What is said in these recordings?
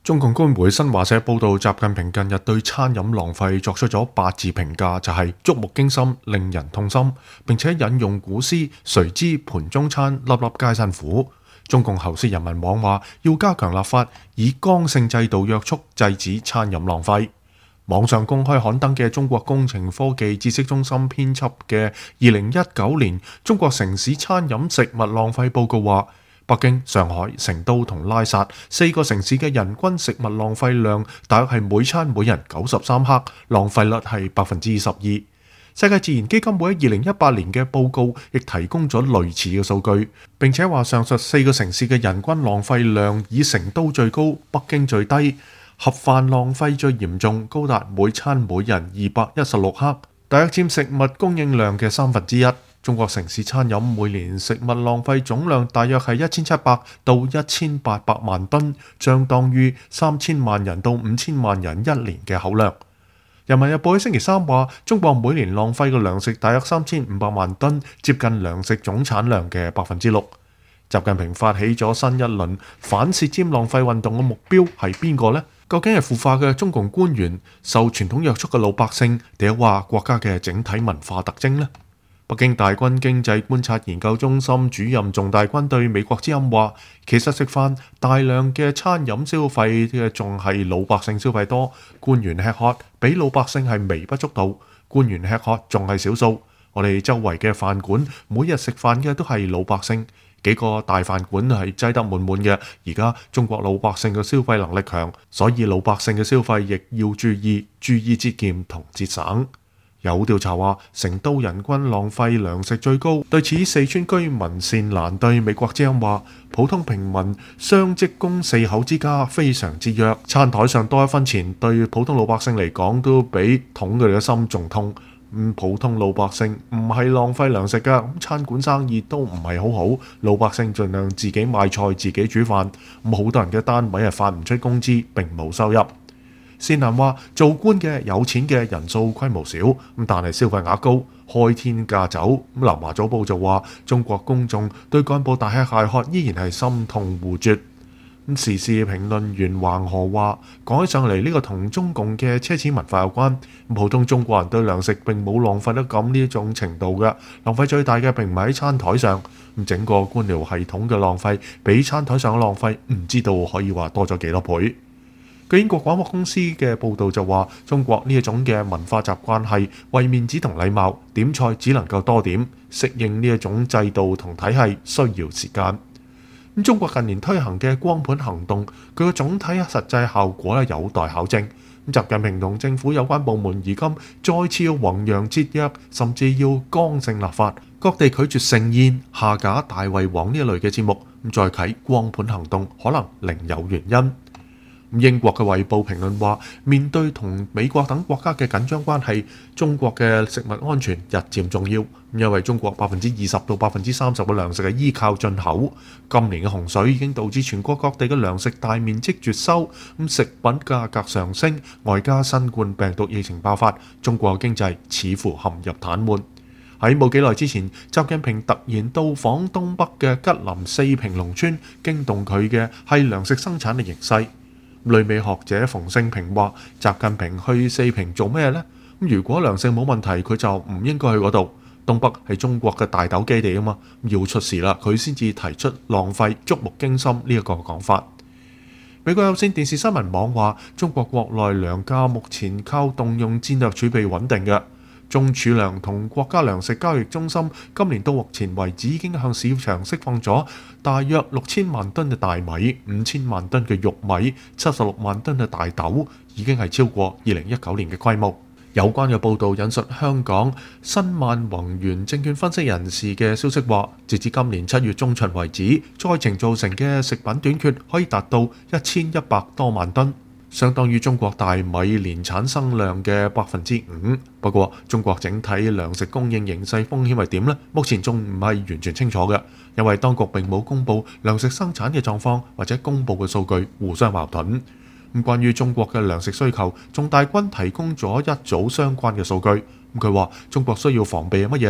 中共官媒新華社報道，習近平近日對餐飲浪費作出咗8字評價，就係觸目驚心、令人痛心，並且引用古詩「誰知盤中餐，粒粒皆辛苦」。中共喉舌人民網話要加強立法，以剛性制度約束制止餐飲浪費。網上公開刊登嘅中國工程科技知識中心編輯嘅2019年中國城市餐飲食物浪費報告話，北京、上海、成都同拉薩4個城市嘅人均食物浪費量大約係每餐每人93克，浪費率係22%。世界自然基金會喺2018年嘅報告亦提供咗類似嘅數據，並且話上述4個城市嘅人均浪費量以成都最高、北京最低，盒飯浪費最嚴重，高達每餐每人216克，大約佔食物供應量嘅1/3。中國城市餐飲每年食物浪費總量大約係1700到1800萬噸，相當於3000萬人到5000萬人一年嘅口糧。人民日報喺星期三話，中國每年浪費嘅糧食大約3500萬噸，接近糧食總產量嘅6%。習近平發起咗新一輪反舌尖浪費運動嘅目標係邊個呢？究竟係腐化嘅中共官員、受傳統約束嘅老百姓，定係話國家嘅整體文化特徵呢？北京大軍經濟觀察研究中心主任仲大軍對美國之音話，其實食飯大量嘅餐飲消費嘅仲係老百姓消費多，官員吃喝比老百姓係微不足道，官員吃喝仲係少數。我哋周圍嘅飯館每日食飯嘅都係老百姓，幾個大飯館係擠得滿滿嘅。而家中國老百姓嘅消費能力強，所以老百姓嘅消費亦要注意節儉同節省。有調查話，成都人均浪費糧食最高。對此，四川居民善蘭對美國之音話，普通平民雙職工4口之家非常節約，餐台上多1分錢對普通老百姓嚟講都比捅佢哋嘅心仲痛。普通老百姓唔係浪費糧食㗎，餐館生意都唔係好好，老百姓盡量自己買菜自己煮飯。好多人嘅單位係發唔出工資，並冇收入。善蘭話，做官嘅有錢嘅人數規模少，但係消費額高，開天價酒。南華早報就話，中國公眾對幹部大吃大喝依然係心痛互絕。時事評論員橫河話，講起上嚟呢個同中共嘅奢侈文化有關。普通中國人對糧食並冇浪費得咁呢種程度嘅，浪費最大嘅並唔係喺餐台上。整個官僚系統嘅浪費比餐台上嘅浪費唔知道可以話多咗幾多倍。據英國廣播公司嘅報導就話，中國呢一種嘅文化習慣係為面子同禮貌，點菜只能夠多點，適應呢一種制度同體系需要時間。中國近年推行嘅光盤行動，佢嘅總體實際效果有待考證。習近平同政府有關部門而今再次要弘揚節約，甚至要剛性立法，各地拒絕盛宴、下架大胃王呢一類嘅節目，再啟光盤行動可能另有原因。英國嘅《衛報》評論話，面對同美國等國家嘅緊張關係，中國嘅食物安全日漸重要。因為中國20%到30%嘅糧食係依靠進口，今年嘅洪水已經導致全國各地嘅糧食大面積絕收，食品價格上升，外加新冠病毒疫情爆發，中國經濟似乎陷入癱瘓。喺冇幾耐之前，習近平突然到訪東北嘅吉林四平農村，驚動佢嘅係糧食生產嘅形勢。旅美學者馮勝平話，習近平去四平做咩呢？如果糧食冇問題，佢就唔應該去嗰度。東北係中國嘅大豆基地啊嘛，要出事啦，佢先至提出浪費觸目驚心呢一個講法。美國有線電視新聞網話，中國國內糧價目前靠動用戰略儲備穩定嘅。中儲糧同國家糧食交易中心今年到目前為止已經向市場釋放咗大約6000萬噸嘅大米、5000萬噸嘅玉米、76萬噸嘅大豆，已經係超過2019年嘅規模。有關嘅報導引述香港新萬宏源證券分析人士嘅消息話，截至今年7月中旬為止，災情造成嘅食品短缺可以達到1100多萬噸。相當於中國大米年產生量嘅5%。不過，中國整體糧食供應形勢風險係點呢？目前仲唔係完全清楚嘅，因為當局並冇公布糧食生產嘅狀況，或者公布嘅數據互相矛盾。關於中國嘅糧食需求，仲大軍提供咗一組相關嘅數據。佢話中國需要防備係乜嘢呢？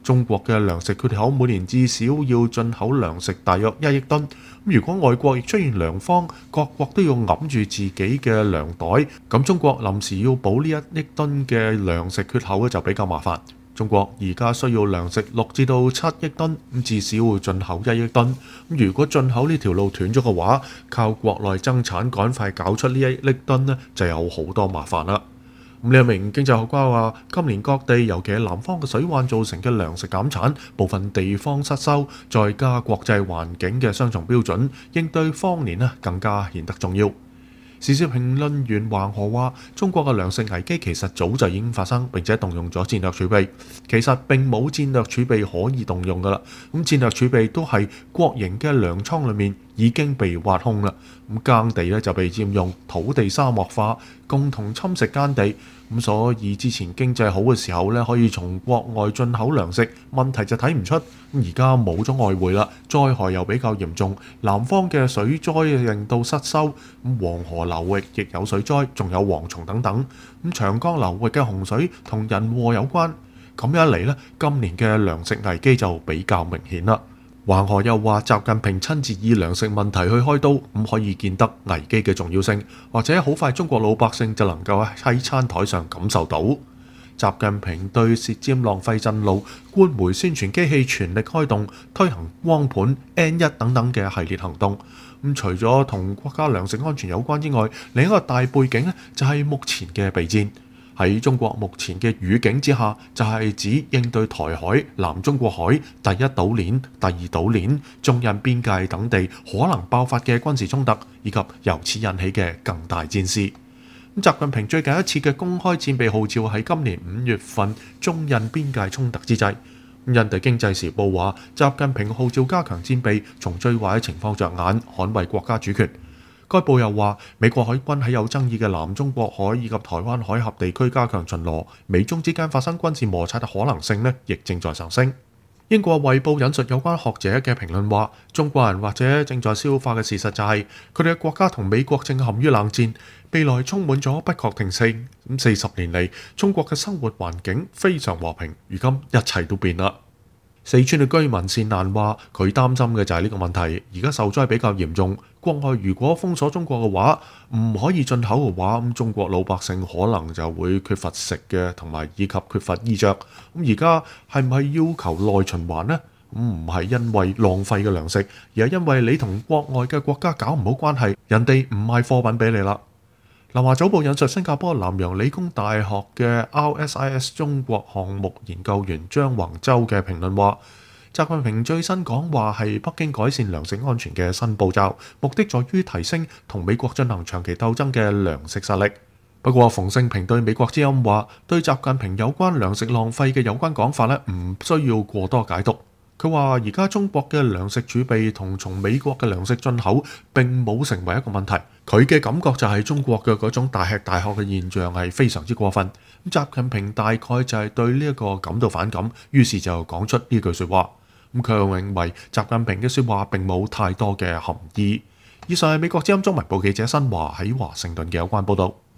中國嘅糧食缺口每年至少要進口糧食大約1億噸。如果外國亦出現糧荒，各國都要揞住自己嘅糧袋，咁中國臨時要補呢1億噸嘅糧食缺口咧就比較麻煩。中國而家需要糧食6至到7億噸，至少會進口1億噸。如果進口呢條路斷咗嘅話，靠國內增產趕快搞出呢1億噸呢，就有好多麻煩啦。呢一名經濟學家話，今年各地尤其係南方嘅水患造成嘅糧食減產，部分地方失收，再加國際環境嘅雙重標準，應對荒年更加顯得重要。時事評論員橫河話，中國嘅糧食危機其實早就已經發生，並且動用咗戰略儲備。其實並冇戰略儲備可以動用㗎啦。戰略儲備都係國營嘅糧倉裏面已經被挖空啦。耕地咧就被佔用，土地沙漠化，共同侵蝕耕地。所以之前經濟好嘅時候咧，可以從國外進口糧食，問題就睇唔出。而家冇咗外匯啦，災害又比較嚴重，南方嘅水災令到失收，黃河流域亦有水災，仲有蝗蟲等等。長江流域嘅洪水同人禍有關。咁一嚟呢，今年嘅糧食危機就比較明顯啦。橫河又話，習近平親自以糧食問題去開刀，咁可以見得危機嘅重要性，或者好快中國老百姓就能夠喺餐台上感受到。習近平對舌尖浪費震怒，官媒宣傳機器全力開動，推行光盤、N1 等等嘅系列行動。除咗同國家糧食安全有關之外，另一個大背景就係目前嘅備戰。喺中國目前嘅語境之下，就係指應對台海、南中國海、第一島鏈、第二島鏈、中印邊界等地可能爆發嘅軍事衝突，以及由此引起嘅更大戰事。習近平最近一次嘅公開戰備號召係今年5月份中印邊界衝突之際。印地經濟時報話，習近平號召加強戰備，從最壞嘅情況着眼，捍衛國家主權。該報又話，美國海軍喺有爭議嘅南中國海以及台灣海峽地區加強巡邏，美中之間發生軍事摩擦嘅可能性亦正在上升。英國《衛報》引述有關學者嘅評論話，中國人或者正在消化嘅事實就係，佢哋嘅國家同美國正陷於冷戰，未來充滿咗不確定性。40年嚟，中國嘅生活環境非常和平，如今一切都變啦。四川嘅居民善蘭話，佢擔心嘅就係呢個問題，而家受災比較嚴重。國外如果封鎖中國嘅話，唔可以進口嘅話，咁中國老百姓可能就會缺乏食嘅，同埋以及缺乏衣着。而家係唔係要求內循環呢？唔係因為浪費嘅糧食，而係因為你同國外嘅國家搞唔好關係，人哋唔賣貨品俾你啦。南華早報引述新加坡南洋理工大學嘅 RSIS 中國項目研究員張宏洲嘅評論話，習近平最新講話係北京改善糧食安全嘅新步驟，目的在於提升同美國進行長期鬥爭嘅糧食實力。不過馮勝平對美國之音話，對習近平有關糧食浪費嘅有關講法唔需要過多解讀。佢話而家中國嘅糧食儲備同從美國嘅糧食進口並冇成為一個問題，佢嘅感覺就係中國嘅嗰種大吃大喝嘅現象係非常之過分。習近平大概就係對呢一個感到反感，於是就講出呢句說話。佢又認為習近平嘅說話並冇太多嘅含義。以上係美國之音中文部記者新華喺華盛頓嘅有關報道。